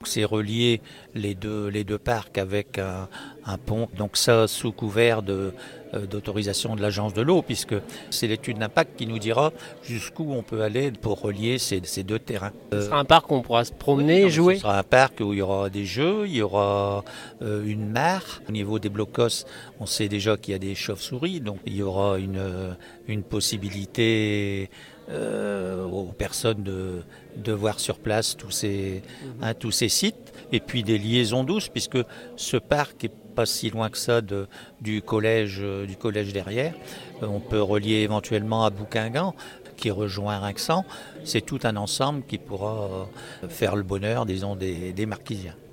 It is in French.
C'est relier les deux parcs avec un pont, donc ça sous couvert d'autorisation de l'agence de l'eau, puisque c'est l'étude d'impact qui nous dira jusqu'où on peut aller pour relier ces deux terrains. Ce sera un parc où on pourra se promener, Oui, jouer. ce sera un parc où il y aura des jeux, il y aura une mare. Au niveau des blocos, on sait déjà qu'il y a des chauves-souris, donc il y aura une possibilité aux personnes de voir sur place tous ces sites. Et puis des liaisons douces, puisque ce parc est pas si loin que ça du collège derrière. On peut relier éventuellement à Bouquingan, qui rejoint Rinxan. C'est tout un ensemble qui pourra faire le bonheur, disons, des Marquisiens.